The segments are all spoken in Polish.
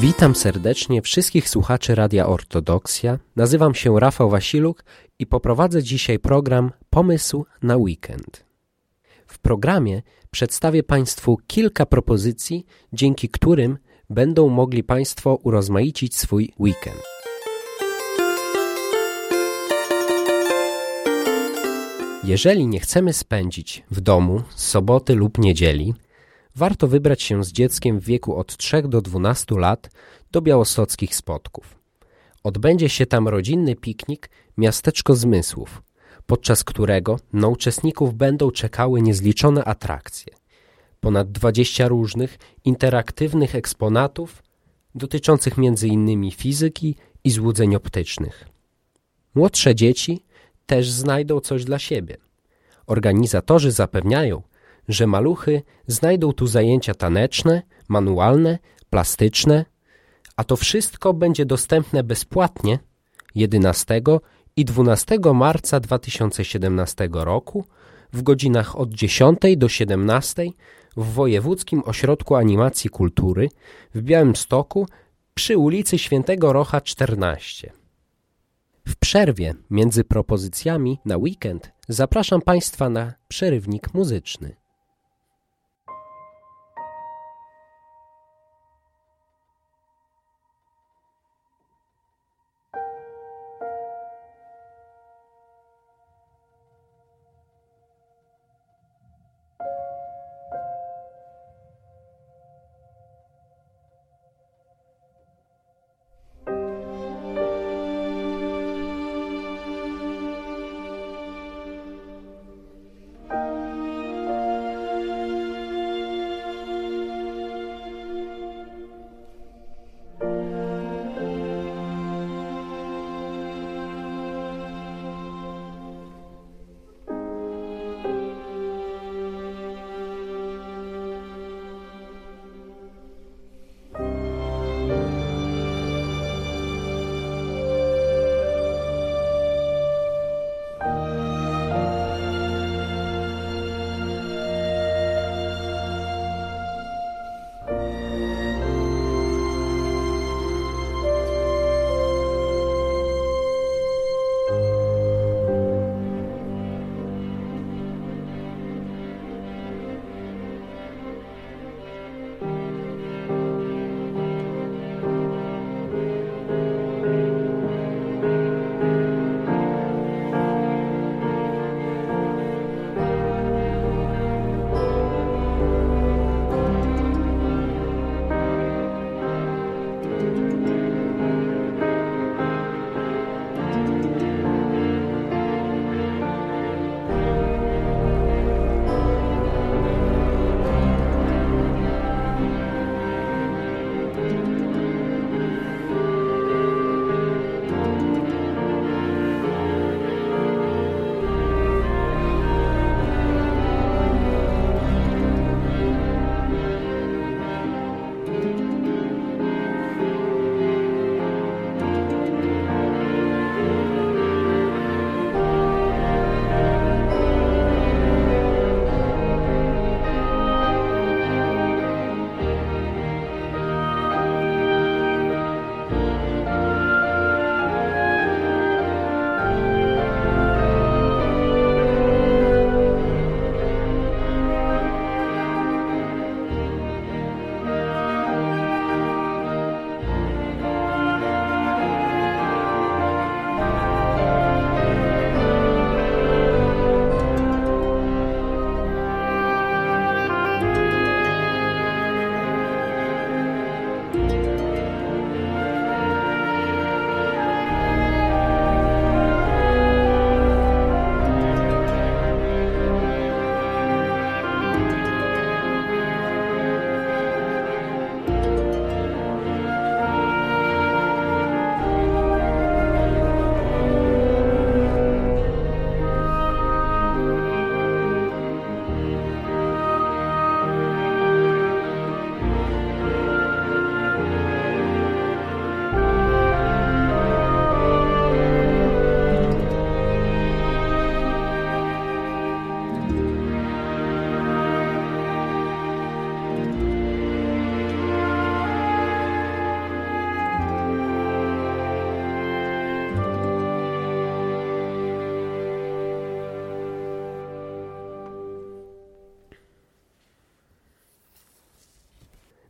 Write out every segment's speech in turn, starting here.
Witam serdecznie wszystkich słuchaczy Radia Ortodoksja. Nazywam się Rafał Wasiluk i poprowadzę dzisiaj program Pomysł na weekend. W programie przedstawię Państwu kilka propozycji, dzięki którym będą mogli Państwo urozmaicić swój weekend. Jeżeli nie chcemy spędzić w domu soboty lub niedzieli, warto wybrać się z dzieckiem w wieku od 3 do 12 lat do białostockich Spodków. Odbędzie się tam rodzinny piknik Miasteczko Zmysłów, podczas którego na uczestników będą czekały niezliczone atrakcje. Ponad 20 różnych, interaktywnych eksponatów dotyczących m.in. fizyki i złudzeń optycznych. Młodsze dzieci też znajdą coś dla siebie. Organizatorzy zapewniają, że maluchy znajdą tu zajęcia taneczne, manualne, plastyczne, a to wszystko będzie dostępne bezpłatnie 11 i 12 marca 2017 roku w godzinach od 10 do 17 w Wojewódzkim Ośrodku Animacji Kultury w Białymstoku przy ulicy Świętego Rocha 14. W przerwie między propozycjami na weekend zapraszam Państwa na przerywnik muzyczny.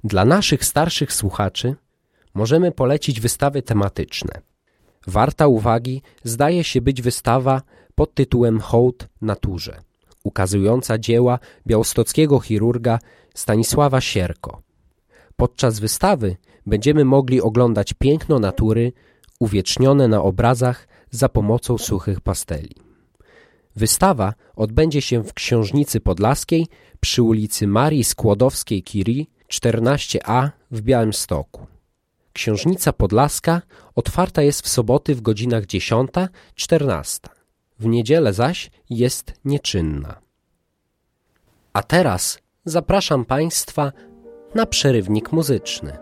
Dla naszych starszych słuchaczy możemy polecić wystawy tematyczne. Warta uwagi zdaje się być wystawa pod tytułem Hołd naturze, ukazująca dzieła białostockiego chirurga Stanisława Sierko. Podczas wystawy będziemy mogli oglądać piękno natury uwiecznione na obrazach za pomocą suchych pasteli. Wystawa odbędzie się w Książnicy Podlaskiej przy ulicy Marii Skłodowskiej-Curie 14a w Białymstoku. Książnica Podlaska otwarta jest w soboty w godzinach 10-14, w niedzielę zaś jest nieczynna. A teraz zapraszam Państwa na przerywnik muzyczny.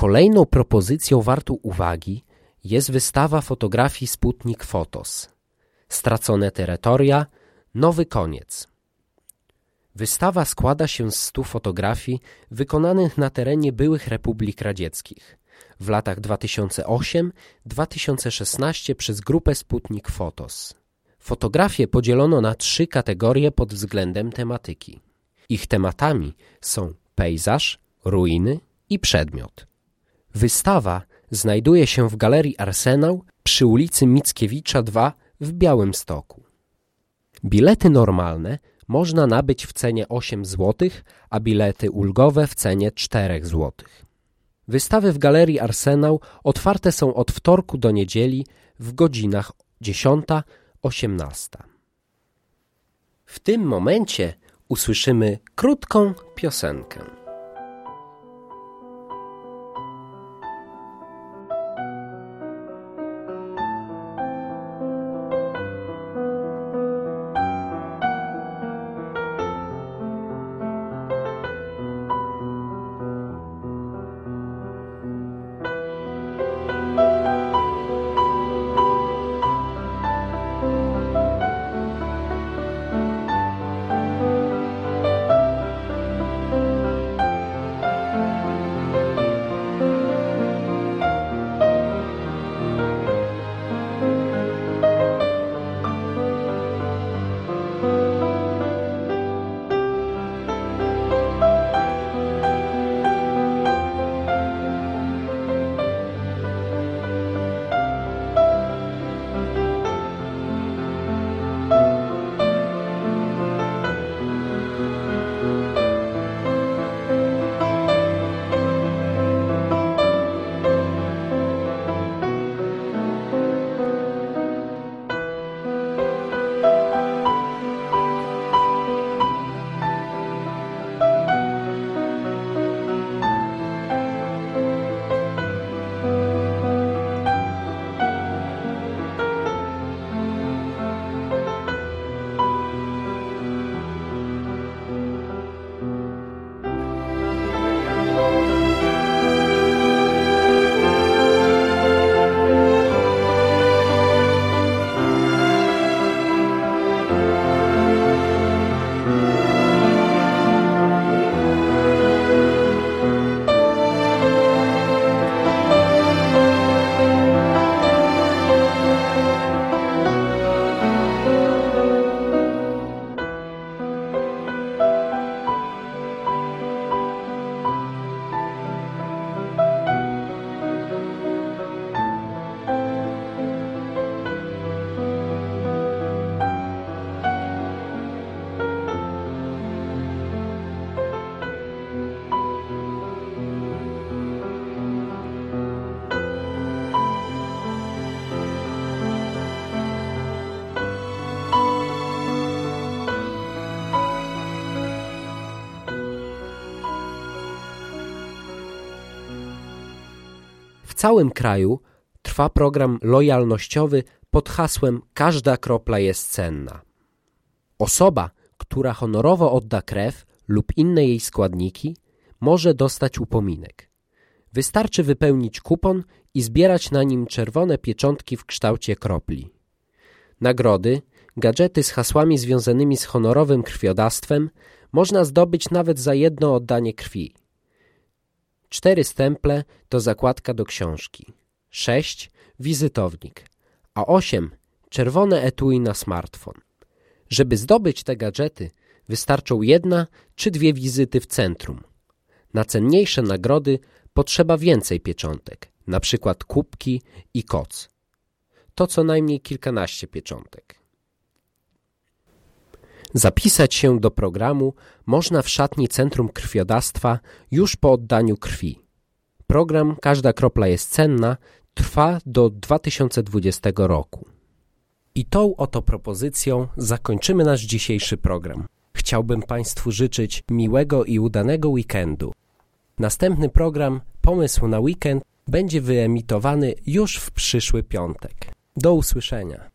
Kolejną propozycją wartą uwagi jest wystawa fotografii Sputnik Fotos. Stracone terytoria, nowy koniec. Wystawa składa się z 100 fotografii wykonanych na terenie byłych republik radzieckich w latach 2008-2016 przez grupę Sputnik Fotos. Fotografie podzielono na 3 kategorie pod względem tematyki. Ich tematami są pejzaż, ruiny i przedmiot. Wystawa znajduje się w Galerii Arsenał przy ulicy Mickiewicza 2 w Białymstoku. Bilety normalne można nabyć w cenie 8 zł, a bilety ulgowe w cenie 4 zł. Wystawy w Galerii Arsenał otwarte są od wtorku do niedzieli w godzinach 10-18. W tym momencie usłyszymy krótką piosenkę. W całym kraju trwa program lojalnościowy pod hasłem „Każda kropla jest cenna”. Osoba, która honorowo odda krew lub inne jej składniki, może dostać upominek. Wystarczy wypełnić kupon i zbierać na nim czerwone pieczątki w kształcie kropli. Nagrody, gadżety z hasłami związanymi z honorowym krwiodawstwem można zdobyć nawet za jedno oddanie krwi. 4 stemple to zakładka do książki, 6 wizytownik, a 8 czerwone etui na smartfon. Żeby zdobyć te gadżety, wystarczą 1 czy 2 wizyty w centrum. Na cenniejsze nagrody potrzeba więcej pieczątek, na przykład kubki i koc. To co najmniej kilkanaście pieczątek. Zapisać się do programu można w szatni Centrum Krwiodawstwa już po oddaniu krwi. Program „Każda kropla jest cenna” trwa do 2020 roku. I tą oto propozycją zakończymy nasz dzisiejszy program. Chciałbym Państwu życzyć miłego i udanego weekendu. Następny program „Pomysł na weekend” będzie wyemitowany już w przyszły piątek. Do usłyszenia.